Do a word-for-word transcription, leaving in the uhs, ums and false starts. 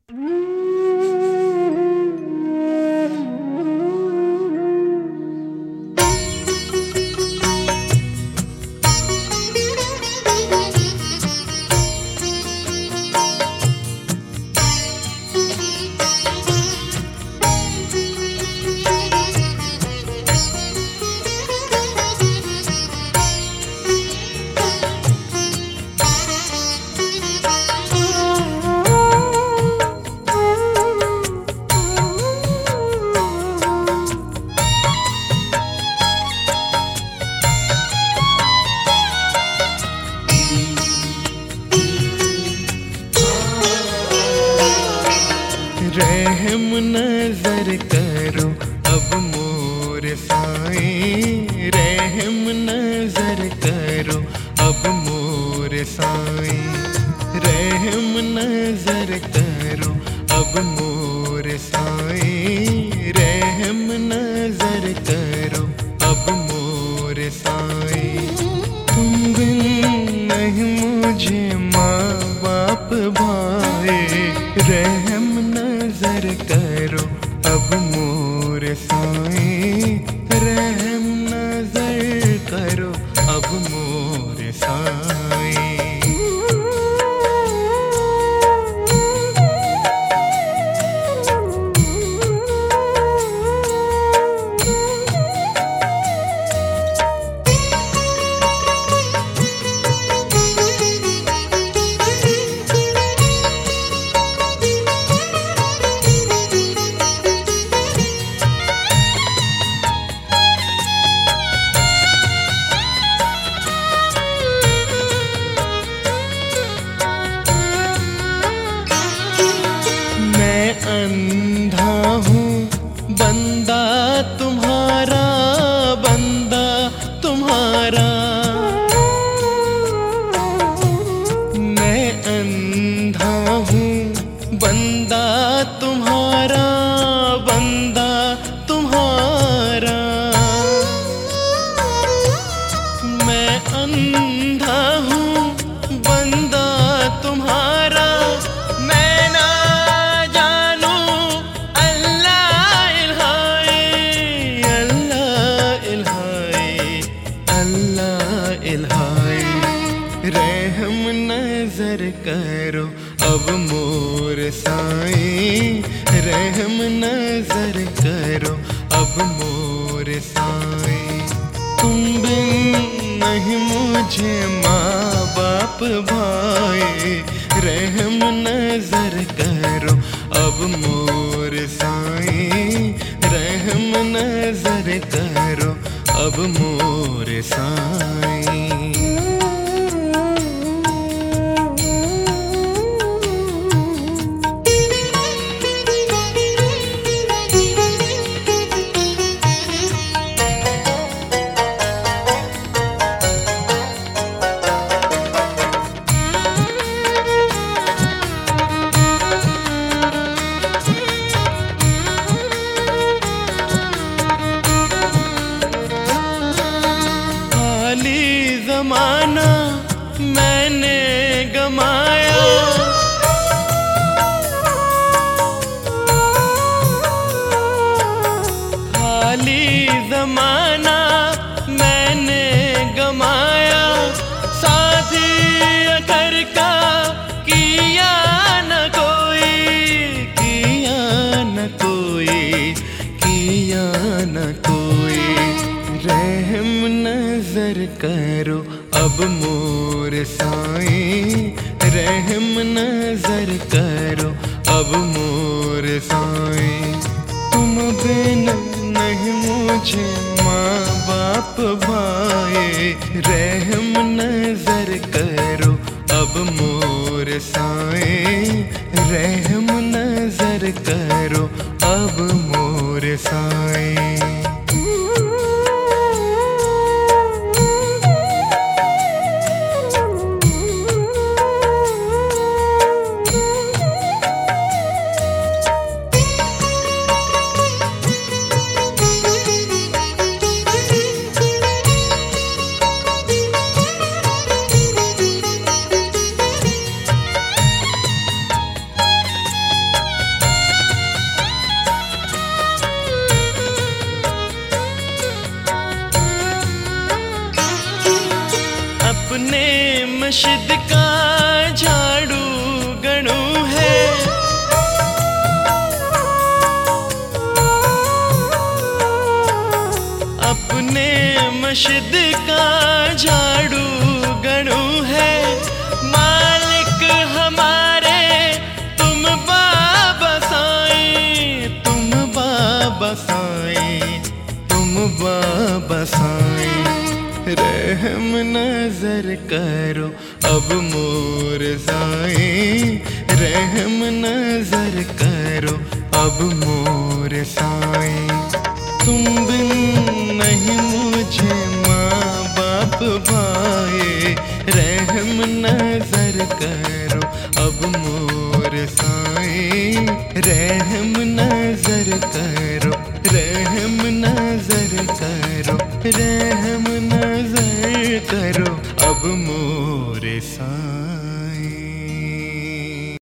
रहम नजर करो अब मोर साईं, रहम नजर करो अब मोर साईं, रहम नजर करो अब मोर साईं, रहम नजर करो अब मोर साईं। तुम बिन नहीं मुझे माँ बाप भाई, रहम नजर करो अब मोर साईं, रहम नजर करो अब मोर साईं। अंधा हूँ बंदा तुम्हारा, बंदा तुम्हारा, मैं अंधा हूँ बंदा तुम्हारा, बंदा तुम्हारा, मैं अंधा हूँ बंदा तुम्हारा, मैं ना रहम नजर करो अब मोर साईं, रहम नजर करो अब मोर साईं। तुम बिन नहीं मुझे माँ बाप भाई, रहम नजर करो अब मोर साईं, रहम नजर करो अब मोर साईं। ज़माना मैंने गमाया, खाली ज़माना मैंने गमाया, साथी अकर का किया न कोई, किया न कोई, किया न कोई। रहम नजर करो अब मोर साईं, रहम नजर करो अब मोर साईं। तुम बिन नहीं मुझे माँ बाप भाई, रहम नजर करो अब मोर साईं, रहम नजर करो अब मोर साईं। मस्जिद का झाड़ू गणू है, अपने मस्जिद का झाड़ू गणू है। मालिक हमारे तुम बाबा साईं, तुम बाबा साईं, तुम बाबा साईं। रहम नजर करो अब मोर साईं, रहम नजर करो अब मोर साईं। तुम बिन नहीं मुझे माँ बाप भाए, रहम नजर करो अब मोर साईं, रहम नजर करो, रहम नजर करो, रहम नजर करो अब मोर साईं।